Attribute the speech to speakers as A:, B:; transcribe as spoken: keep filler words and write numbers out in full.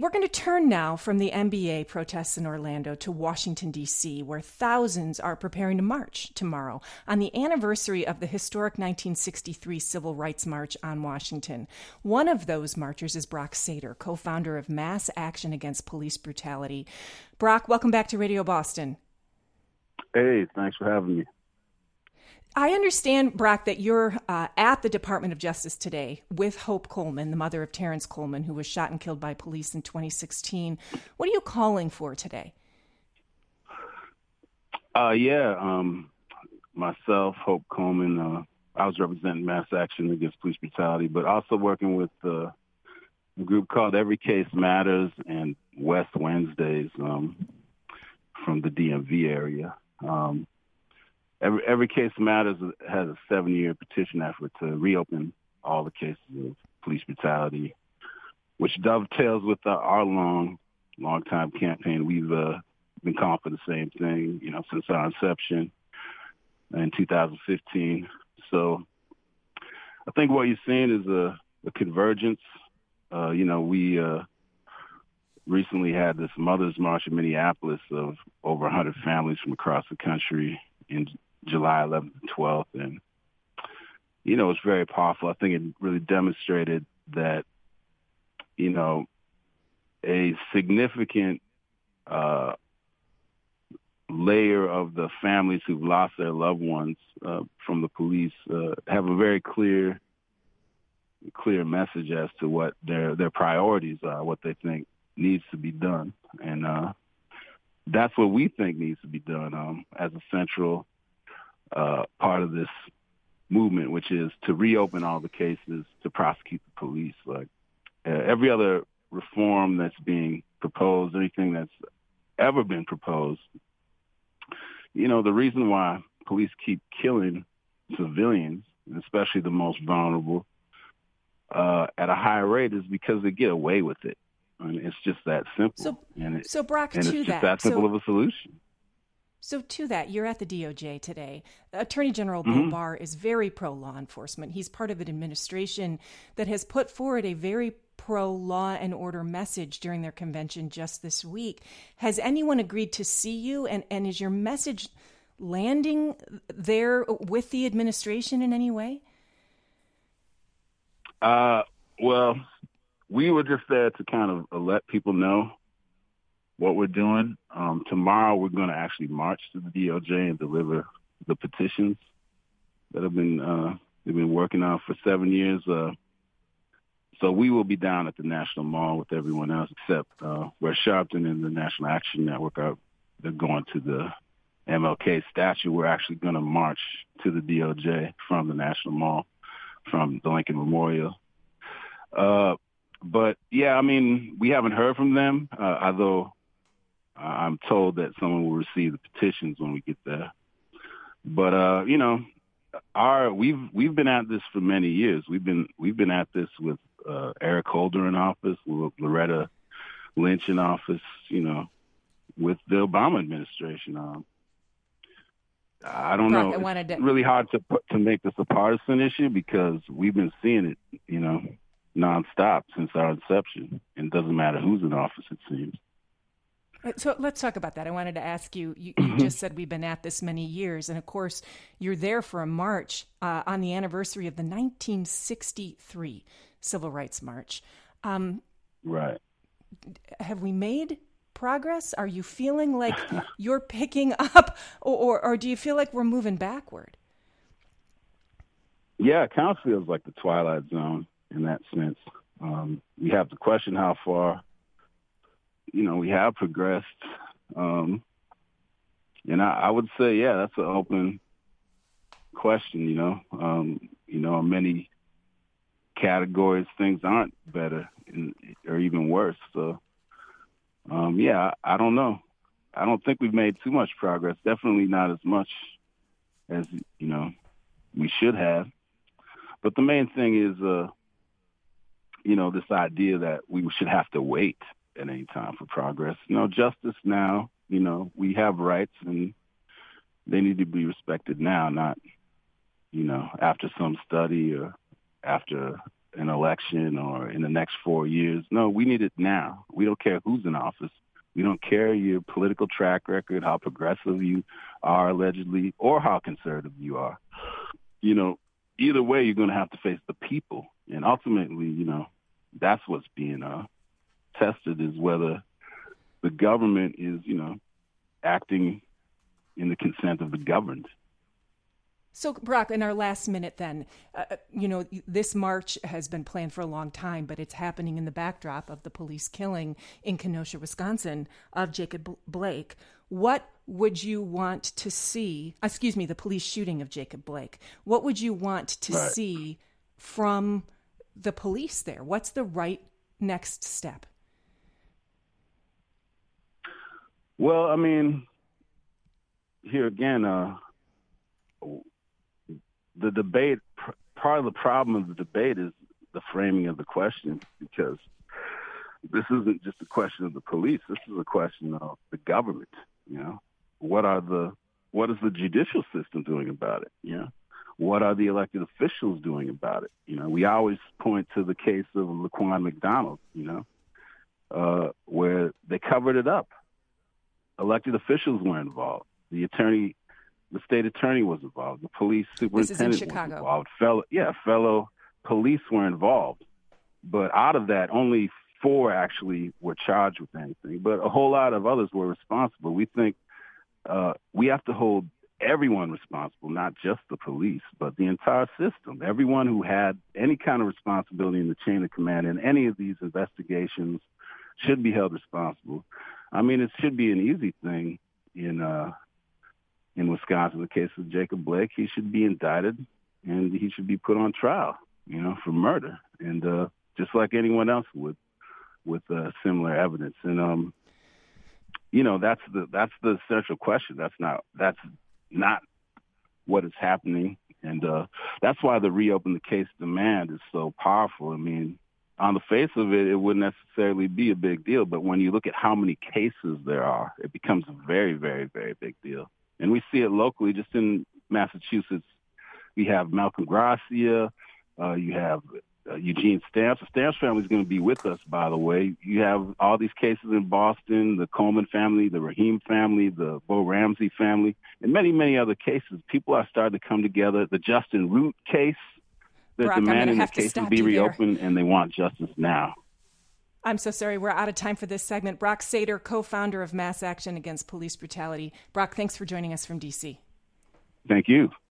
A: We're going to turn now from the N B A protests in Orlando to Washington, D C, where thousands are preparing to march tomorrow on the anniversary of the historic nineteen sixty-three Civil Rights March on Washington. One of those marchers is Brock Sater, co-founder of Mass Action Against Police Brutality. Brock, welcome back to Radio Boston.
B: Hey, thanks for having me.
A: I understand, Brock, that you're uh, at the Department of Justice today with Hope Coleman, the mother of Terrence Coleman, who was shot and killed by police in twenty sixteen. What are you calling for today?
B: Uh, yeah, um, myself, Hope Coleman, uh, I was representing Mass Action Against Police Brutality, but also working with uh, a group called Every Case Matters and West Wednesdays um, from the D M V area. Um, Every, every Case Matters has a seven-year petition effort to reopen all the cases of police brutality, which dovetails with the, our long, long-time campaign. We've uh, been calling for the same thing, you know, since our inception in two thousand fifteen. So I think what you're seeing is a, a convergence. Uh, you know, we uh, recently had this Mother's March in Minneapolis of over one hundred families from across the country in July eleventh and twelfth. And, you know, it's very powerful. I think it really demonstrated that, you know, a significant uh, layer of the families who've lost their loved ones uh, from the police uh, have a very clear, clear message as to what their, their priorities are, what they think needs to be done. And uh, that's what we think needs to be done um, as a central Uh, part of this movement, which is to reopen all the cases, to prosecute the police. Like uh, every other reform that's being proposed, anything that's ever been proposed, you know, the reason why police keep killing civilians, especially the most vulnerable, uh, at a high rate is because they get away with it. I mean, it's just that simple.
A: So,
B: and it,
A: so Brock,
B: and
A: to
B: it's just
A: that,
B: that simple
A: so,
B: of a solution.
A: So to that, you're at the D O J today. Attorney General Bill
B: Mm-hmm.
A: Barr is very pro-law enforcement. He's part of an administration that has put forward a very pro-law and order message during their convention just this week. Has anyone agreed to see you? And, and is your message landing there with the administration in any way?
B: Uh, well, we were just there to kind of uh, let people know what we're doing. Um, tomorrow we're going to actually march to the D O J and deliver the petitions that have been uh, they've been working on for seven years. Uh, so we will be down at the National Mall with everyone else, except uh, where Sharpton and the National Action Network are. They're going to the M L K statue. We're actually going to march to the D O J from the National Mall, from the Lincoln Memorial. Uh, but yeah, I mean, we haven't heard from them, uh, although I'm told that someone will receive the petitions when we get there. But uh, you know, our we've we've been at this for many years. We've been we've been at this with uh, Eric Holder in office, with Loretta Lynch in office. You know, with the Obama administration. Um, I don't
A: Brock,
B: know.
A: I wanted
B: It's
A: to...
B: really hard to put, to make this a partisan issue because we've been seeing it, you know, nonstop since our inception. And it doesn't matter who's in office, it seems.
A: So let's talk about that. I wanted to ask you, you, you just said we've been at this many years. And of course, you're there for a march uh, on the anniversary of the nineteen sixty-three Civil Rights March. Um,
B: right.
A: Have we made progress? Are you feeling like you're picking up or, or, or do you feel like we're moving backward?
B: Yeah, it kind of feels like the Twilight Zone in that sense. Um, we have to question how far you know, we have progressed. Um, and I, I would say, yeah, that's an open question, you know. Um, you know, in many categories, things aren't better in, or even worse. So, um, yeah, I, I don't know. I don't think we've made too much progress. Definitely not as much as, you know, we should have. But the main thing is, uh, you know, this idea that we should have to wait at any time for progress. You know, justice now, you know, we have rights and they need to be respected now, not, you know, after some study or after an election or in the next four years. No, we need it now. We don't care who's in office. We don't care your political track record, how progressive you are allegedly, or how conservative you are. You know, either way, you're going to have to face the people. And ultimately, you know, that's what's being uh, tested, is whether the government is, you know, acting in the consent of the governed.
A: So, Brock, in our last minute then, uh, you know, this march has been planned for a long time, but it's happening in the backdrop of the police killing in Kenosha, Wisconsin, of Jacob Blake. What would you want to see, excuse me, the police shooting of Jacob Blake, what would you want to
B: right.
A: see from the police there? What's the right next step?
B: Well, I mean, here again, uh, the debate, part of the problem of the debate is the framing of the question, because this isn't just a question of the police. This is a question of the government. You know, what are the, what is the judicial system doing about it? You know, what are the elected officials doing about it? You know, we always point to the case of Laquan McDonald, you know, uh, where they covered it up. Elected officials were involved. The attorney, the state attorney was involved. The police superintendent
A: this is in Chicago.
B: was involved. Fellow, yeah, fellow police were involved. But out of that, only four actually were charged with anything. But a whole lot of others were responsible. We think uh, we have to hold everyone responsible, not just the police, but the entire system. Everyone who had any kind of responsibility in the chain of command in any of these investigations should be held responsible. I mean, it should be an easy thing in uh, in Wisconsin. In the case of Jacob Blake, he should be indicted and he should be put on trial, you know, for murder, and uh, just like anyone else would, with uh, similar evidence. And um, you know, that's the that's the central question. That's not that's not what is happening, and uh, that's why the reopen the case demand is so powerful. I mean, on the face of it, it wouldn't necessarily be a big deal. But when you look at how many cases there are, it becomes a very, very, very big deal. And we see it locally. Just in Massachusetts, we have Malcolm Gracia. Uh, you have uh, Eugene Stamps. The Stamps family is going to be with us, by the way. You have all these cases in Boston, the Coleman family, the Rahim family, the Bo Ramsey family, and many, many other cases. People are starting to come together. The Justin Root case, they're
A: Brock,
B: demanding the case to be reopened, and they want justice now.
A: I'm so sorry. We're out of time for this segment. Brock Sater, co-founder of Mass Action Against Police Brutality. Brock, thanks for joining us from D C.
B: Thank you.